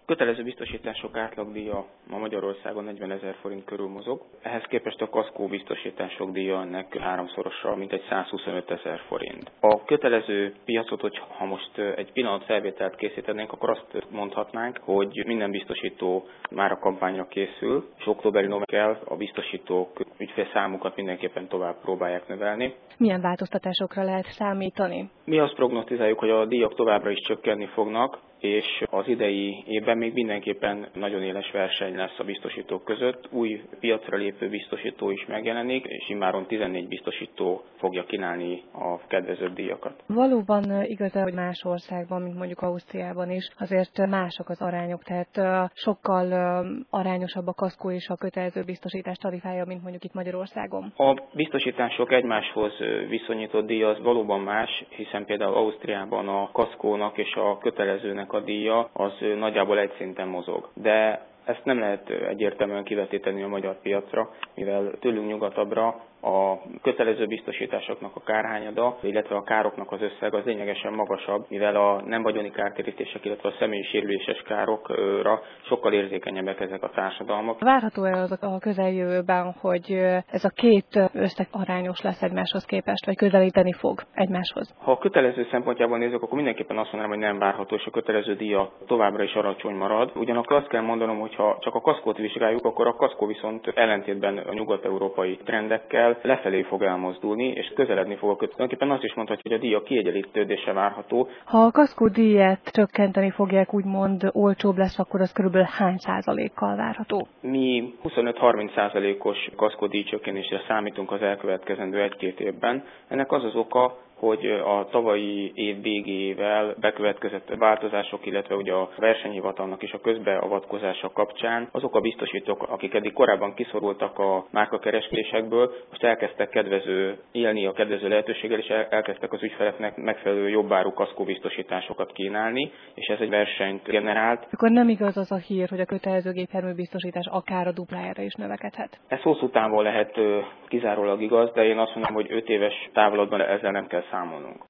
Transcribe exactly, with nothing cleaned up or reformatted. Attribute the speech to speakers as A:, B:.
A: Kötelező biztosítások átlagdíja ma Magyarországon negyvenezer forint körül mozog. Ehhez képest a kaszkó biztosítások díja ennek háromszorosa, mintegy százhuszonötezer forint. A kötelező piacot, hogy ha most egy pillanat felvételt készítenénk, akkor azt mondhatnánk, hogy minden biztosító már a kampányra készül, és októberi novemberig a biztosítók ügyfélszámukat mindenképpen tovább próbálják növelni.
B: Milyen változtatásokra lehet számítani?
A: Mi azt prognosztizáljuk, hogy a díjak továbbra is csökkenni fognak, és az idei évben még mindenképpen nagyon éles verseny lesz a biztosítók között. Új piacra lépő biztosító is megjelenik, és immáron tizennégy biztosító fogja kínálni a kedvezőbb díjakat.
B: Valóban igaz, hogy más országban, mint mondjuk Ausztriában is, azért mások az arányok, tehát sokkal arányosabb a kaszkó és a kötelező biztosítás tarifája, mint mondjuk itt Magyarországon.
A: A biztosítások egymáshoz viszonyított díja az valóban más, hiszen például Ausztriában a kaszkónak és a kötelezőnek a díja az nagyjából egy szinten mozog. De ezt nem lehet egyértelműen kivetíteni a magyar piacra, mivel tőlünk nyugatabbra a kötelező biztosításoknak a kárhányada, illetve a károknak az összeg az lényegesen magasabb, mivel a nem vagyoni kártérítések, illetve a személyi sérüléses károkra sokkal érzékenyebbek ezek a társadalmak.
B: Várható-e az a közeljövőben, hogy ez a két összeg arányos lesz egymáshoz képest, vagy közelíteni fog egymáshoz?
A: Ha a kötelező szempontjából nézzük, akkor mindenképpen azt mondanám, hogy nem várható, és a kötelező díja továbbra is alacsony marad. Ugyanakkor azt kell mondanom, hogy ha csak a kaszkót vizsgáljuk, akkor a kaszkó viszont ellentétben a nyugat-európai trendekkel lefelé fog elmozdulni, és közeledni fog a köt. Tulajdonképpen azt is mondhatjuk, hogy a díjak kiegyenlítődése várható.
B: Ha a kaszkó díját csökkenteni fogják, úgymond olcsóbb lesz, akkor az körülbelül hány százalékkal várható?
A: Mi huszonöt-harminc százalékos kaszkó díjcsökkenésre számítunk az elkövetkezendő egy-két évben. Ennek az az oka, hogy a tavalyi év végével bekövetkezett változások, illetve ugye a versenyhivatalnak is a közbeavatkozása kapcsán azok a biztosítók, akik eddig korábban kiszorultak a márkakereskedésekből, most elkezdtek kedvező élni a kedvező lehetőséggel, és elkezdtek az ügyfeleknek megfelelő jobbáru kaszkó biztosításokat kínálni, és ez egy versenyt generált.
B: Akkor nem igaz az a hír, hogy a kötelező gépjármű biztosítás akár a duplájára is növekedhet?
A: Ez hosszú távon lehet kizárólag igaz, de én azt mondom, hogy öt éves távlatban ezzel nem kell számolnunk.